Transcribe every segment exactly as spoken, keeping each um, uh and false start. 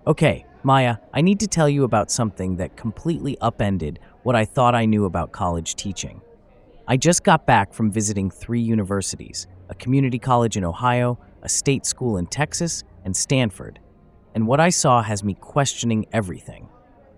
Okay, Maya, I need to tell you about something that completely upended what I thought I knew about college teaching. I just got back from visiting three universities, a community college in Ohio, a state school in Texas, and Stanford. And what I saw has me questioning everything.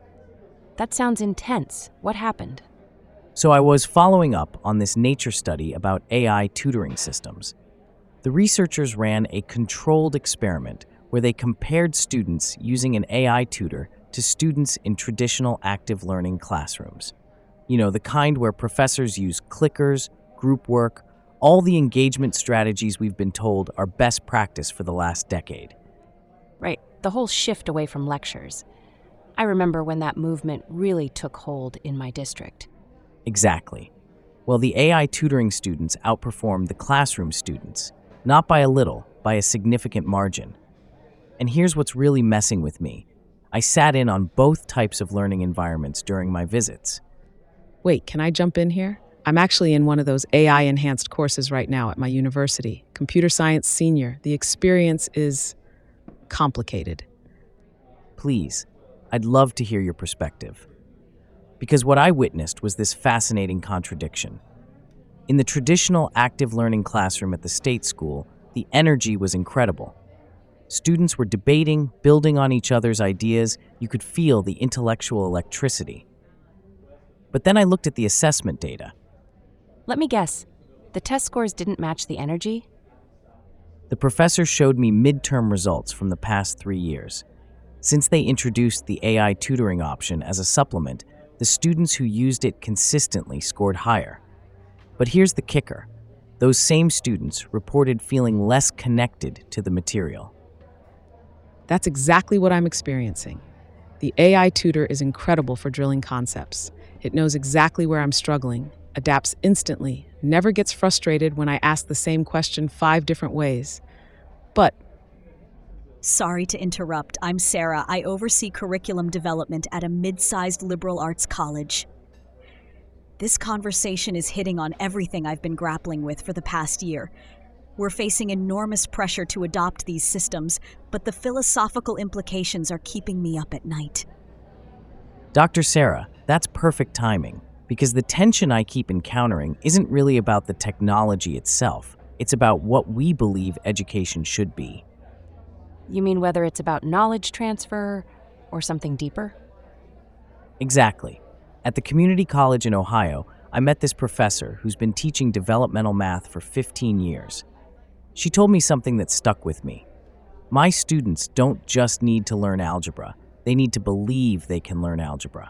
That sounds intense. What happened? So I was following up on this Nature study about A I tutoring systems. The researchers ran a controlled experiment where they compared students using an A I tutor to students in traditional active learning classrooms. You know, the kind where professors use clickers, group work, all the engagement strategies we've been told are best practice for the last decade. Right, the whole shift away from lectures. I remember when that movement really took hold in my district. Exactly. Well, the A I tutoring students outperformed the classroom students, not by a little, by a significant margin. And here's what's really messing with me. I sat in on both types of learning environments during my visits. Wait, can I jump in here? I'm actually in one of those A I-enhanced courses right now at my university, Computer Science Senior. The experience is complicated. Please, I'd love to hear your perspective. Because what I witnessed was this fascinating contradiction. In the traditional active learning classroom at the state school, the energy was incredible. Students were debating, building on each other's ideas. You could feel the intellectual electricity. But then I looked at the assessment data. Let me guess, the test scores didn't match the energy? The professor showed me midterm results from the past three years. Since they introduced the A I tutoring option as a supplement, the students who used it consistently scored higher. But here's the kicker. Those same students reported feeling less connected to the material. That's exactly what I'm experiencing. The A I tutor is incredible for drilling concepts. It knows exactly where I'm struggling, adapts instantly, never gets frustrated when I ask the same question five different ways. But Sorry to interrupt. I'm Sarah. I oversee curriculum development at a mid-sized liberal arts college. This conversation is hitting on everything I've been grappling with for the past year. We're facing enormous pressure to adopt these systems, but the philosophical implications are keeping me up at night. Doctor Sarah, that's perfect timing, because the tension I keep encountering isn't really about the technology itself. It's about what we believe education should be. You mean whether it's about knowledge transfer or something deeper? Exactly. At the community college in Ohio, I met this professor who's been teaching developmental math for fifteen years. She told me something that stuck with me. My students don't just need to learn algebra. They need to believe they can learn algebra.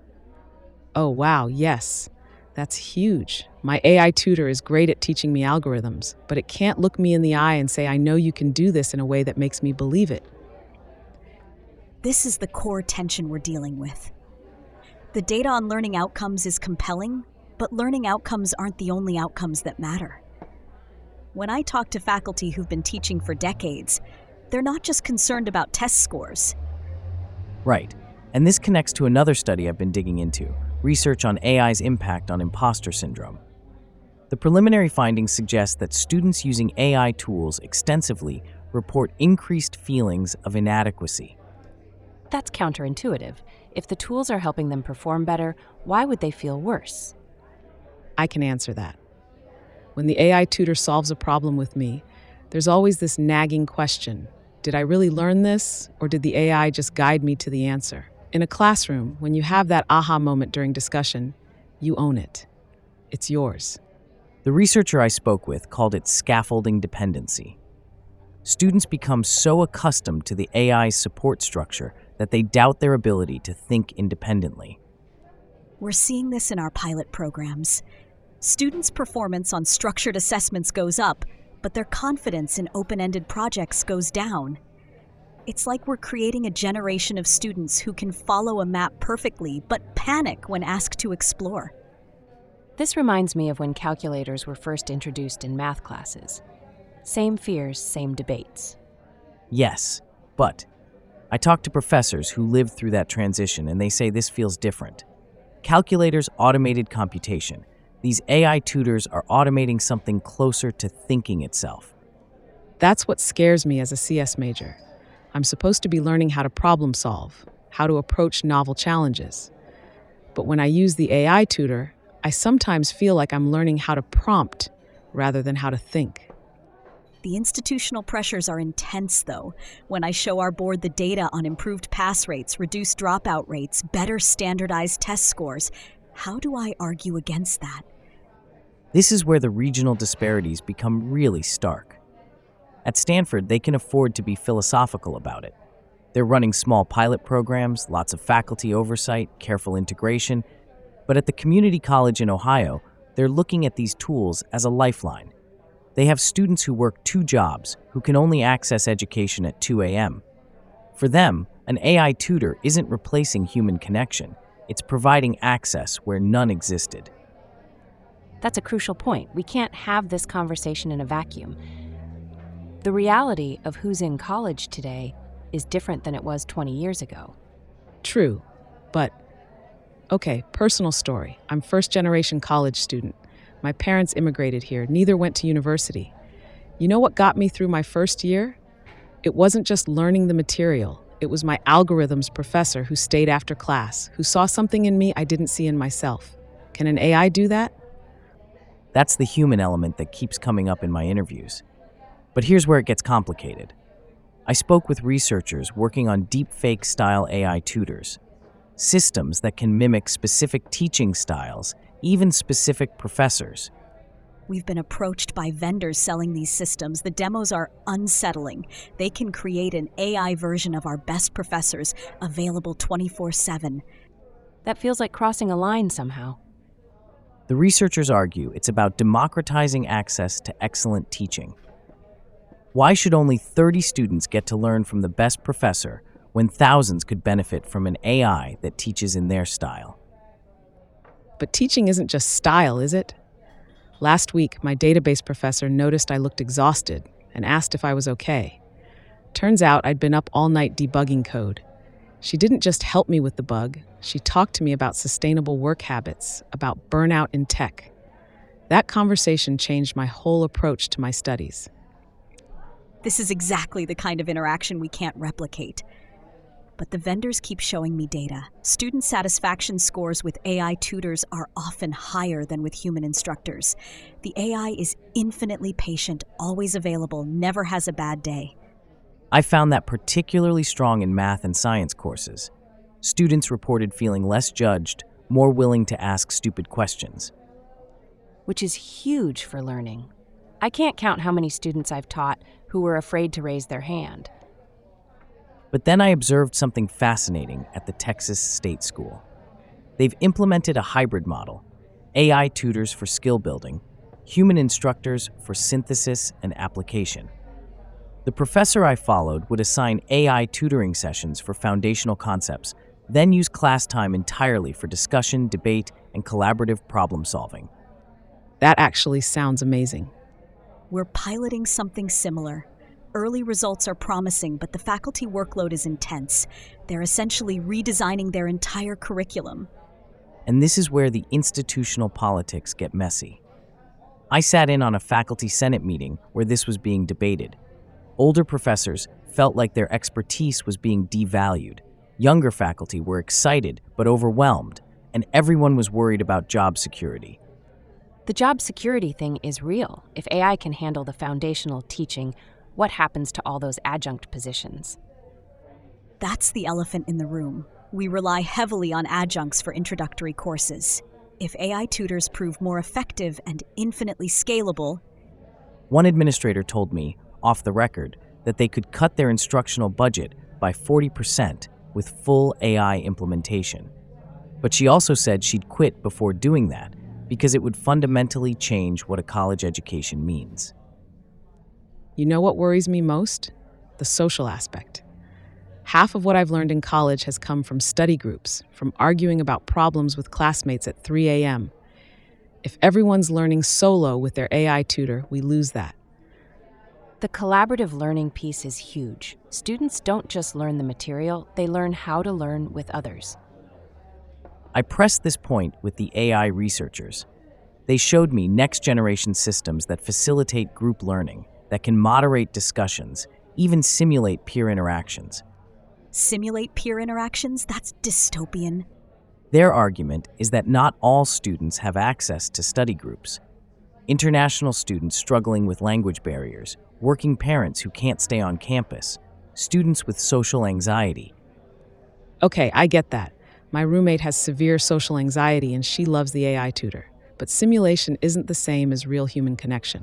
oh wow, yes, that's huge. My A I tutor is great at teaching me algorithms, but it can't look me in the eye and say, I know you can do this in a way that makes me believe it. This is the core tension we're dealing with. The data on learning outcomes is compelling, but learning outcomes aren't the only outcomes that matter. When I talk to faculty who've been teaching for decades, they're not just concerned about test scores. Right. And this connects to another study I've been digging into, research on A I's impact on imposter syndrome. The preliminary findings suggest that students using A I tools extensively report increased feelings of inadequacy. That's counterintuitive. If the tools are helping them perform better, why would they feel worse? I can answer that. When the A I tutor solves a problem with me, there's always this nagging question. Did I really learn this, or did the A I just guide me to the answer? In a classroom, when you have that aha moment during discussion, you own it. It's yours. The researcher I spoke with called it scaffolding dependency. Students become so accustomed to the A I's support structure that they doubt their ability to think independently. We're seeing this in our pilot programs. Students' performance on structured assessments goes up, but their confidence in open-ended projects goes down. It's like we're creating a generation of students who can follow a map perfectly, but panic when asked to explore. This reminds me of when calculators were first introduced in math classes. Same fears, same debates. Yes, but I talked to professors who lived through that transition, and they say this feels different. Calculators automated computation. These A I tutors are automating something closer to thinking itself. That's what scares me as a C S major. I'm supposed to be learning how to problem solve, how to approach novel challenges. But when I use the A I tutor, I sometimes feel like I'm learning how to prompt rather than how to think. The institutional pressures are intense, though. When I show our board the data on improved pass rates, reduced dropout rates, better standardized test scores, how do I argue against that? This is where the regional disparities become really stark. At Stanford, they can afford to be philosophical about it. They're running small pilot programs, lots of faculty oversight, careful integration. But at the community college in Ohio, they're looking at these tools as a lifeline. They have students who work two jobs, who can only access education at two a.m. For them, an A I tutor isn't replacing human connection. It's providing access where none existed. That's a crucial point. We can't have this conversation in a vacuum. The reality of who's in college today is different than it was twenty years ago. True, but okay, personal story. I'm first-generation college student. My parents immigrated here. Neither went to university. You know what got me through my first year? It wasn't just learning the material. It was my algorithms professor who stayed after class, who saw something in me I didn't see in myself. Can an A I do that? That's the human element that keeps coming up in my interviews. But here's where it gets complicated. I spoke with researchers working on deepfake-style A I tutors, systems that can mimic specific teaching styles, even specific professors. We've been approached by vendors selling these systems. The demos are unsettling. They can create an A I version of our best professors, available twenty-four seven. That feels like crossing a line somehow. The researchers argue it's about democratizing access to excellent teaching. Why should only thirty students get to learn from the best professor when thousands could benefit from an A I that teaches in their style? But teaching isn't just style, is it? Last week, my database professor noticed I looked exhausted and asked if I was okay. Turns out I'd been up all night debugging code. She didn't just help me with the bug, she talked to me about sustainable work habits, about burnout in tech. That conversation changed my whole approach to my studies. This is exactly the kind of interaction we can't replicate. But the vendors keep showing me data. Student satisfaction scores with A I tutors are often higher than with human instructors. The A I is infinitely patient, always available, never has a bad day. I found that particularly strong in math and science courses. Students reported feeling less judged, more willing to ask stupid questions. Which is huge for learning. I can't count how many students I've taught who were afraid to raise their hand. But then I observed something fascinating at the Texas State School. They've implemented a hybrid model: A I tutors for skill building, human instructors for synthesis and application. The professor I followed would assign A I tutoring sessions for foundational concepts, then use class time entirely for discussion, debate, and collaborative problem solving. That actually sounds amazing. We're piloting something similar. Early results are promising, but the faculty workload is intense. They're essentially redesigning their entire curriculum. And this is where the institutional politics get messy. I sat in on a faculty senate meeting where this was being debated. Older professors felt like their expertise was being devalued. Younger faculty were excited but overwhelmed, and everyone was worried about job security. The job security thing is real. If A I can handle the foundational teaching, what happens to all those adjunct positions? That's the elephant in the room. We rely heavily on adjuncts for introductory courses. If A I tutors prove more effective and infinitely scalable... One administrator told me, off the record, that they could cut their instructional budget by forty percent with full A I implementation. But she also said she'd quit before doing that because it would fundamentally change what a college education means. You know what worries me most? The social aspect. Half of what I've learned in college has come from study groups, from arguing about problems with classmates at three a.m. If everyone's learning solo with their A I tutor, we lose that. The collaborative learning piece is huge. Students don't just learn the material, they learn how to learn with others. I pressed this point with the A I researchers. They showed me next-generation systems that facilitate group learning, that can moderate discussions, even simulate peer interactions. Simulate peer interactions? That's dystopian. Their argument is that not all students have access to study groups. International students struggling with language barriers, working parents who can't stay on campus, students with social anxiety. Okay, I get that. My roommate has severe social anxiety and she loves the A I tutor. But simulation isn't the same as real human connection.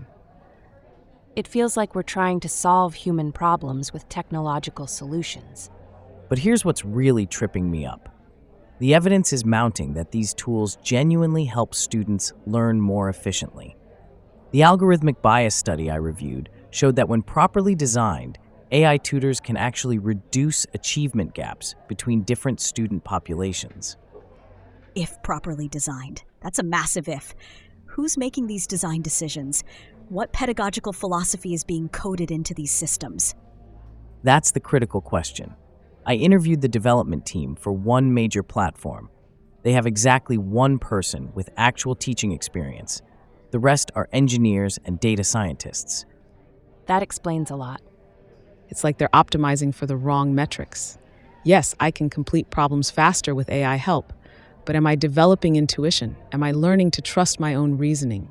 It feels like we're trying to solve human problems with technological solutions. But here's what's really tripping me up. The evidence is mounting that these tools genuinely help students learn more efficiently. The algorithmic bias study I reviewed showed that when properly designed, A I tutors can actually reduce achievement gaps between different student populations. If properly designed. That's a massive if. Who's making these design decisions? What pedagogical philosophy is being coded into these systems? That's the critical question. I interviewed the development team for one major platform. They have exactly one person with actual teaching experience. The rest are engineers and data scientists. That explains a lot. It's like they're optimizing for the wrong metrics. Yes, I can complete problems faster with A I help, but am I developing intuition? Am I learning to trust my own reasoning?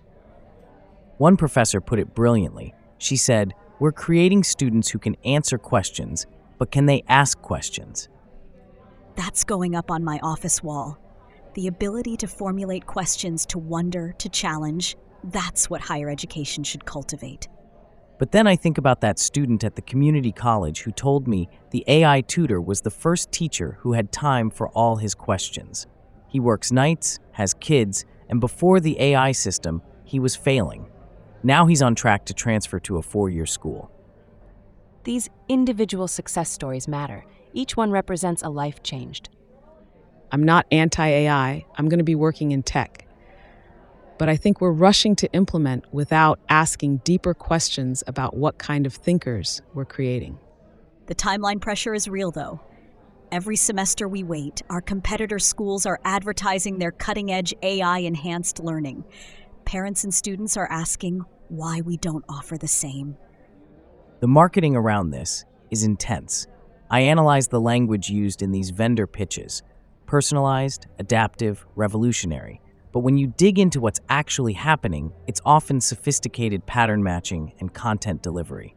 One professor put it brilliantly. She said, "We're creating students who can answer questions, but can they ask questions?" That's going up on my office wall. The ability to formulate questions, to wonder, to challenge, that's what higher education should cultivate. But then I think about that student at the community college who told me the A I tutor was the first teacher who had time for all his questions. He works nights, has kids, and before the A I system, he was failing. Now he's on track to transfer to a four-year school. These individual success stories matter. Each one represents a life changed. I'm not anti-A I. I'm going to be working in tech. But I think we're rushing to implement without asking deeper questions about what kind of thinkers we're creating. The timeline pressure is real, though. Every semester we wait, our competitor schools are advertising their cutting-edge A I-enhanced learning. Parents and students are asking why we don't offer the same. The marketing around this is intense. I analyzed the language used in these vendor pitches: personalized, adaptive, revolutionary. But when you dig into what's actually happening, it's often sophisticated pattern matching and content delivery.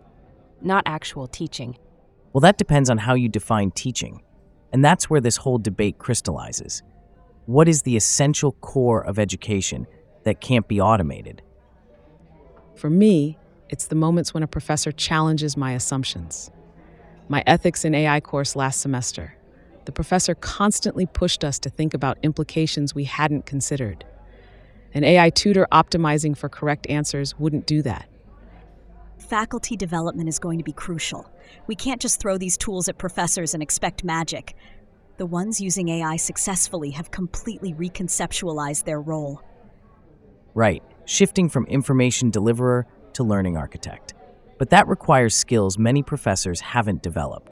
Not actual teaching. Well, that depends on how you define teaching. And that's where this whole debate crystallizes. What is the essential core of education that can't be automated? For me, it's the moments when a professor challenges my assumptions. My ethics in A I course last semester. The professor constantly pushed us to think about implications we hadn't considered. An A I tutor optimizing for correct answers wouldn't do that. Faculty development is going to be crucial. We can't just throw these tools at professors and expect magic. The ones using A I successfully have completely reconceptualized their role. Right, shifting from information deliverer to learning architect. But that requires skills many professors haven't developed.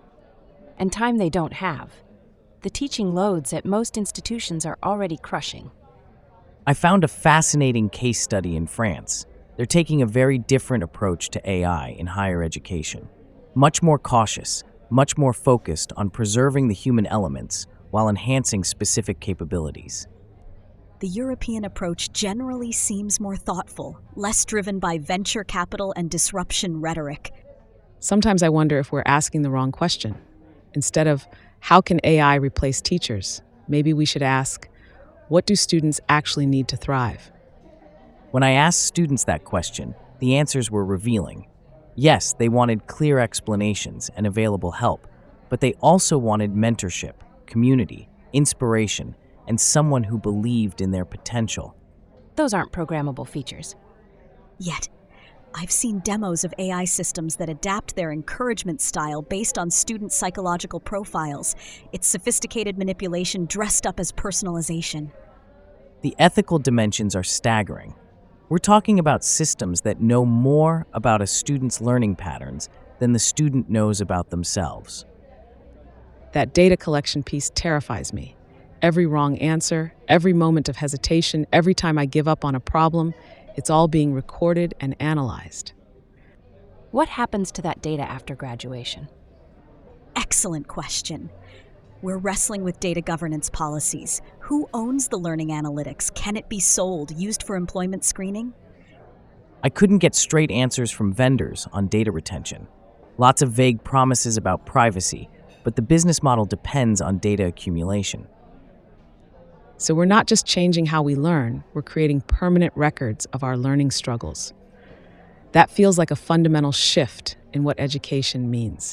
And time they don't have. The teaching loads at most institutions are already crushing. I found a fascinating case study in France. They're taking a very different approach to A I in higher education. Much more cautious, much more focused on preserving the human elements while enhancing specific capabilities. The European approach generally seems more thoughtful, less driven by venture capital and disruption rhetoric. Sometimes I wonder if we're asking the wrong question. Instead of, how can A I replace teachers? Maybe we should ask, what do students actually need to thrive? When I asked students that question, the answers were revealing. Yes, they wanted clear explanations and available help, but they also wanted mentorship, community, inspiration, and someone who believed in their potential. Those aren't programmable features. Yet, I've seen demos of A I systems that adapt their encouragement style based on student psychological profiles. It's sophisticated manipulation dressed up as personalization. The ethical dimensions are staggering. We're talking about systems that know more about a student's learning patterns than the student knows about themselves. That data collection piece terrifies me. Every wrong answer, every moment of hesitation, every time I give up on a problem, it's all being recorded and analyzed. What happens to that data after graduation? Excellent question. We're wrestling with data governance policies. Who owns the learning analytics? Can it be sold, used for employment screening? I couldn't get straight answers from vendors on data retention. Lots of vague promises about privacy, but the business model depends on data accumulation. So we're not just changing how we learn, we're creating permanent records of our learning struggles. That feels like a fundamental shift in what education means.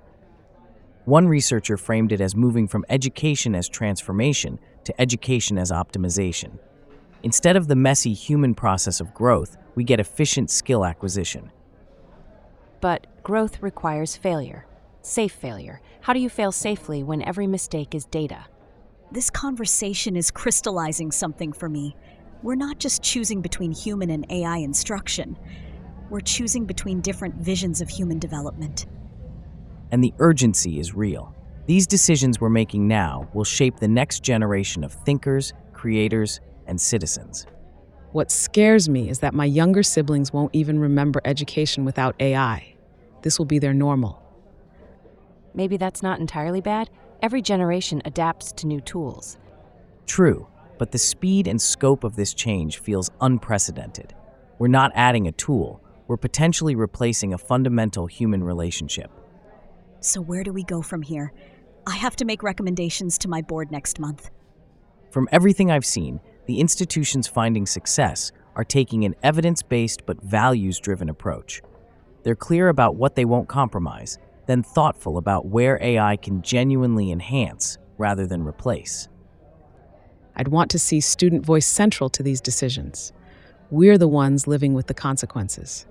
One researcher framed it as moving from education as transformation to education as optimization. Instead of the messy human process of growth, we get efficient skill acquisition. But growth requires failure. Safe failure. How do you fail safely when every mistake is data? This conversation is crystallizing something for me. We're not just choosing between human and A I instruction. We're choosing between different visions of human development. And the urgency is real. These decisions we're making now will shape the next generation of thinkers, creators, and citizens. What scares me is that my younger siblings won't even remember education without A I. This will be their normal. Maybe that's not entirely bad. Every generation adapts to new tools. True, but the speed and scope of this change feels unprecedented. We're not adding a tool, we're potentially replacing a fundamental human relationship. So where do we go from here? I have to make recommendations to my board next month. From everything I've seen, the institutions finding success are taking an evidence-based but values-driven approach. They're clear about what they won't compromise, then thoughtful about where A I can genuinely enhance rather than replace. I'd want to see student voice central to these decisions. We're the ones living with the consequences.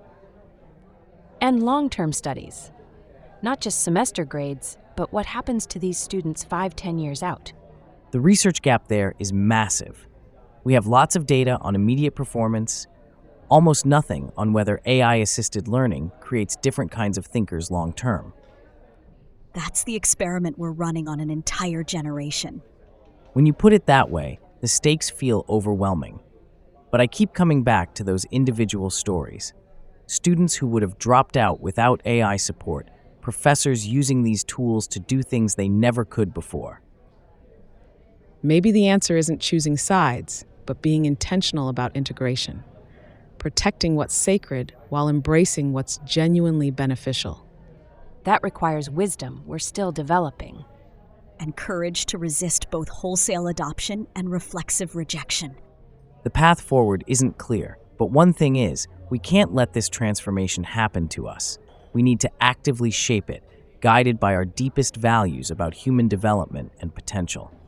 And long-term studies. Not just semester grades, but what happens to these students five, ten years out. The research gap there is massive. We have lots of data on immediate performance, almost nothing on whether A I-assisted learning creates different kinds of thinkers long-term. That's the experiment we're running on an entire generation. When you put it that way, the stakes feel overwhelming. But I keep coming back to those individual stories. Students who would have dropped out without A I support, professors using these tools to do things they never could before. Maybe the answer isn't choosing sides, but being intentional about integration, protecting what's sacred while embracing what's genuinely beneficial. That requires wisdom we're still developing. And courage to resist both wholesale adoption and reflexive rejection. The path forward isn't clear, but one thing is, we can't let this transformation happen to us. We need to actively shape it, guided by our deepest values about human development and potential.